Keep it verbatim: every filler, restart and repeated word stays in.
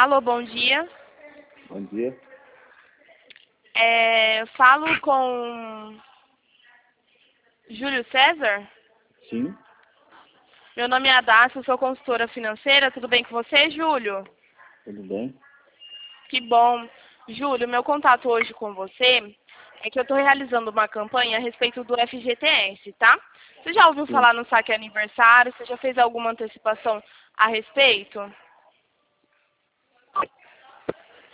Alô, bom dia. Bom dia. É, falo com Júlio César? Sim, Meu nome é Adassa, eu sou consultora financeira. Tudo bem com você, Júlio? tudo bem? Que bom. Júlio, meu contato hoje com você é que eu estou realizando uma campanha a respeito do F G T S, tá? Você já ouviu Sim. falar no saque aniversário? Você já fez alguma antecipação a respeito?